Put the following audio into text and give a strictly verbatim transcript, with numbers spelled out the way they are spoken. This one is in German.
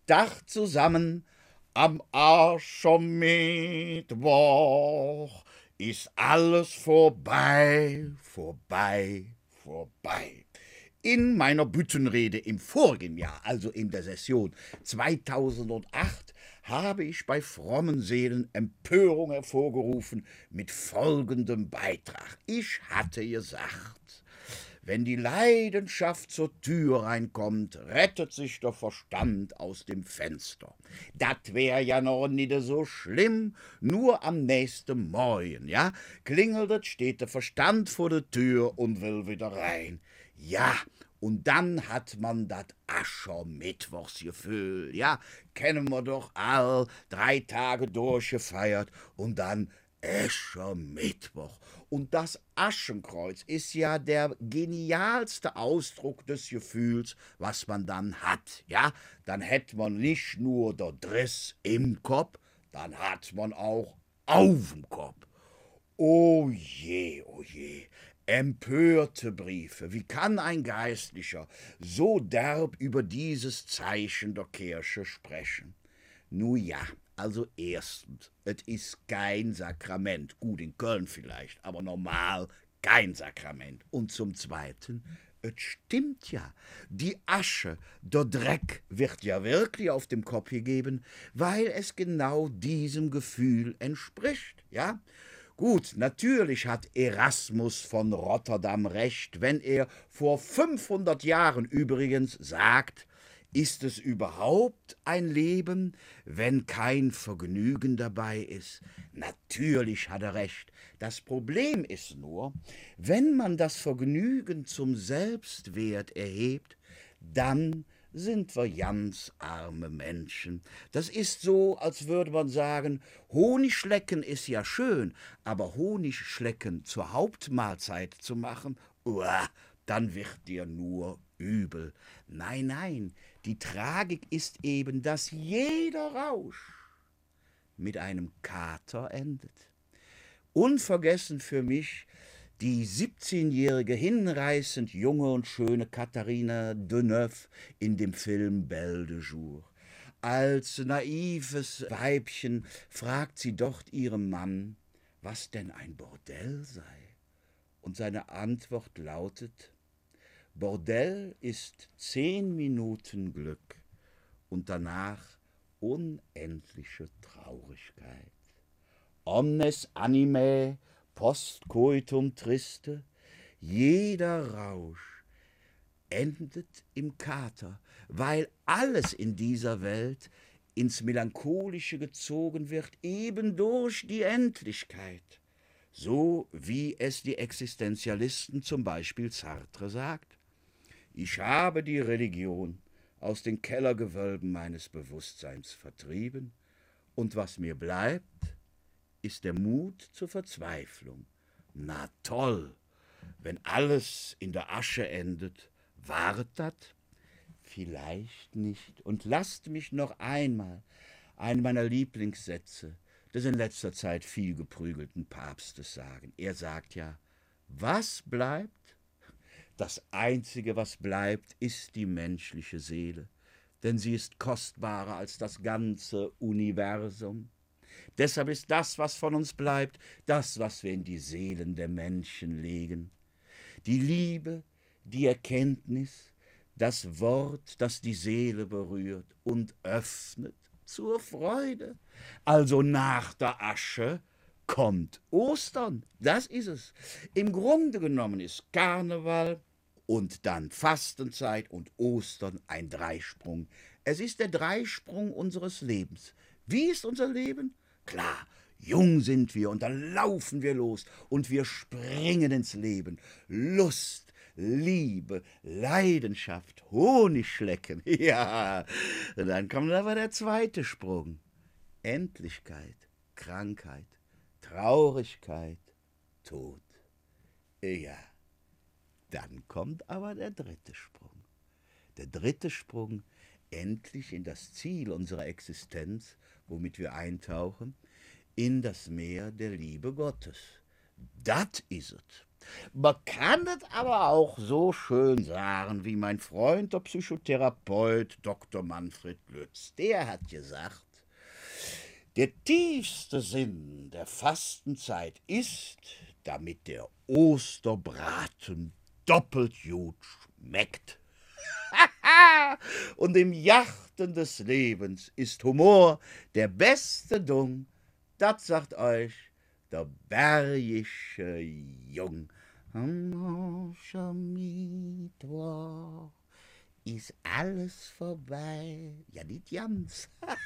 Dach zusammen, am Aschermittwoch ist alles vorbei, vorbei, vorbei. In meiner Büttenrede im vorigen Jahr, also in der Session zweitausendacht, habe ich bei frommen Seelen Empörung hervorgerufen mit folgendem Beitrag. Ich hatte gesagt, wenn die Leidenschaft zur Tür reinkommt, rettet sich der Verstand aus dem Fenster. Dat wär ja noch nicht so schlimm, nur am nächsten Morgen, ja, klingelt es, steht der Verstand vor der Tür und will wieder rein. Ja, und dann hat man dat Aschermittwochsgefühl, ja, kennen wir doch all, drei Tage durchgefeiert und dann Aschermittwoch. Und das Aschenkreuz ist ja der genialste Ausdruck des Gefühls, was man dann hat, ja, dann hätt man nicht nur der Driss im Kopf, dann hat man auch auf'm Kopf. O je, o je, empörte Briefe. Wie kann ein Geistlicher so derb über dieses Zeichen der Kirche sprechen? Nu ja, also erstens, es ist kein Sakrament. Gut, in Köln vielleicht, aber normal kein Sakrament. Und zum Zweiten, es stimmt ja, die Asche, der Dreck wird ja wirklich auf dem Kopf gegeben, weil es genau diesem Gefühl entspricht, ja? Gut, natürlich hat Erasmus von Rotterdam recht, wenn er vor fünfhundert Jahren übrigens sagt, ist es überhaupt ein Leben, wenn kein Vergnügen dabei ist? Natürlich hat er recht. Das Problem ist nur, wenn man das Vergnügen zum Selbstwert erhebt, dann sind wir ganz arme Menschen. Das ist so, als würde man sagen, Honigschlecken ist ja schön, aber Honigschlecken zur Hauptmahlzeit zu machen, uah, dann wird dir nur übel. Nein, nein, die Tragik ist eben, dass jeder Rausch mit einem Kater endet. Unvergessen für mich die siebzehnjährige hinreißend junge und schöne Katharina Deneuve in dem Film Belle de Jour. Als naives Weibchen fragt sie dort ihrem Mann, was denn ein Bordell sei. Und seine Antwort lautet, Bordell ist zehn Minuten Glück und danach unendliche Traurigkeit. Omnes animae post coitum triste, jeder Rausch endet im Kater, weil alles in dieser Welt ins Melancholische gezogen wird, eben durch die Endlichkeit, so wie es die Existenzialisten, zum Beispiel Sartre, sagt. Ich habe die Religion aus den Kellergewölben meines Bewusstseins vertrieben, und was mir bleibt, ist der Mut zur Verzweiflung. Na toll, wenn alles in der Asche endet, wart dat? Vielleicht nicht. Und lasst mich noch einmal einen meiner Lieblingssätze des in letzter Zeit viel geprügelten Papstes sagen. Er sagt ja, was bleibt? Das Einzige, was bleibt, ist die menschliche Seele, denn sie ist kostbarer als das ganze Universum. Deshalb ist das, was von uns bleibt, das, was wir in die Seelen der Menschen legen. Die Liebe, die Erkenntnis, das Wort, das die Seele berührt und öffnet zur Freude. Also nach der Asche kommt Ostern, das ist es. Im Grunde genommen ist Karneval und dann Fastenzeit und Ostern ein Dreisprung. Es ist der Dreisprung unseres Lebens. Wie ist unser Leben? Klar, jung sind wir und dann laufen wir los und wir springen ins Leben. Lust, Liebe, Leidenschaft, Honigschlecken. Ja, und dann kommt aber der zweite Sprung. Endlichkeit, Krankheit, Traurigkeit, Tod. Ja, dann kommt aber der dritte Sprung. Der dritte Sprung, endlich in das Ziel unserer Existenz, womit wir eintauchen, in das Meer der Liebe Gottes. Das is es. Man kann es aber auch so schön sagen, wie mein Freund, der Psychotherapeut Doktor Manfred Lütz. Der hat gesagt, der tiefste Sinn der Fastenzeit ist, damit der Osterbraten doppelt gut schmeckt. Und im Jachten des Lebens ist Humor der beste Dung, das sagt euch der bergische Jung. Am Aschermittwoch ist alles vorbei. Ja, nicht ganz.